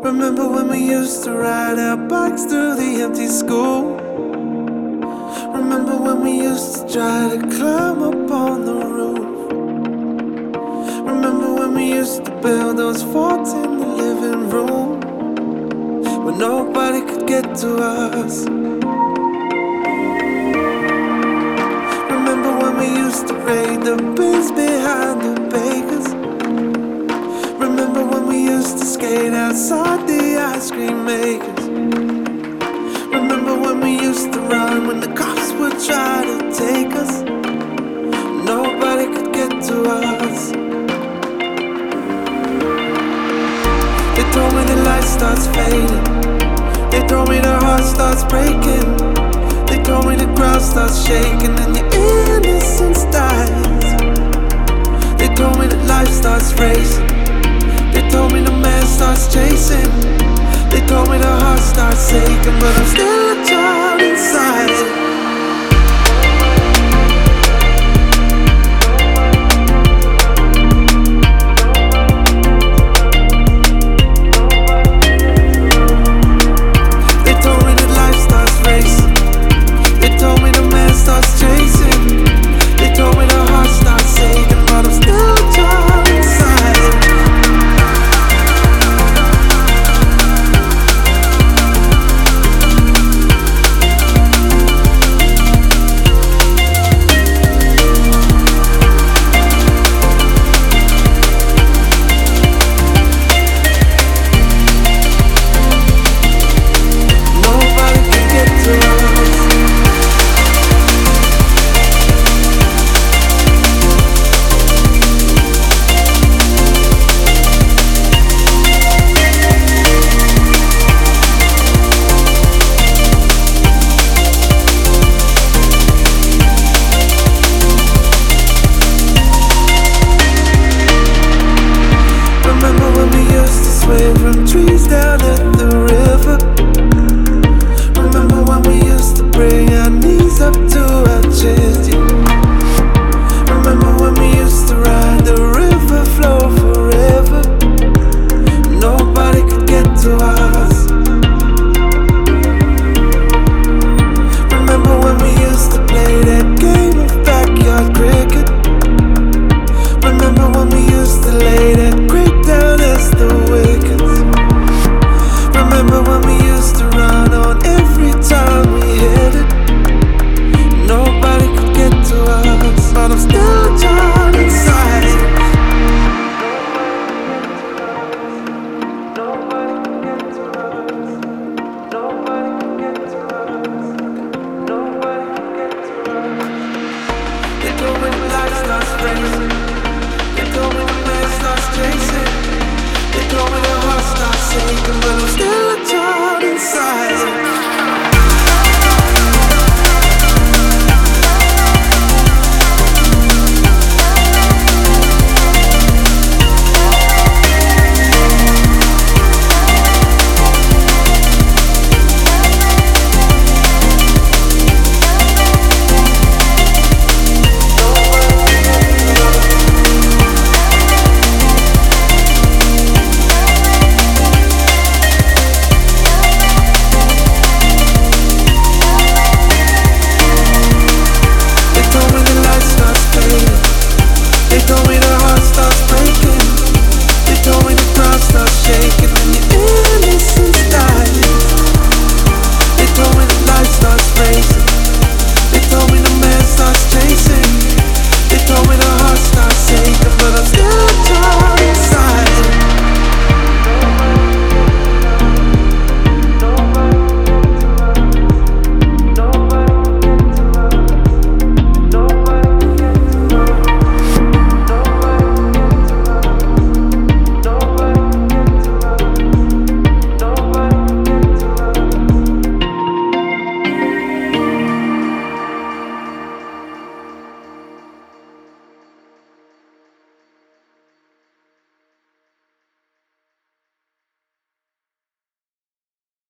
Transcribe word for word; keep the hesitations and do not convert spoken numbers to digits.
Remember when we used to ride our bikes through the empty school? Remember when we used to try to climb up on the roof? Remember when we used to build those forts in the living room, where nobody could get to us? Remember when we used to raid the bins behind the bakers? Remember when we used to skate outside the ice cream makers? Remember when we used to run when the cops would try to take us? Nobody could get to us. They told me the light starts fading. They told me the heart starts breaking. They told me the ground starts shaking and your innocence dies. They told me that life starts racing. They told me the man starts chasing. They told me the heart starts aching, but I'm still a child inside. Swing from trees down at the river. Remember when we used to bring our knees up to our chest, yeah. Remember when we used to ride the river flow forever. Nobody could get to us. Remember when we used to play that game of backyard cricket? Remember when we used to lay that creek down as the wickets? Remember when we used to run on every time we hit it? Nobody could get to us, but I'm still a child inside. Nobody can get to us. Nobody can get to us. Nobody can get to us. They told me the life starts racing. They told me the man starts chasing. They told me the heart starts aching, but I'm still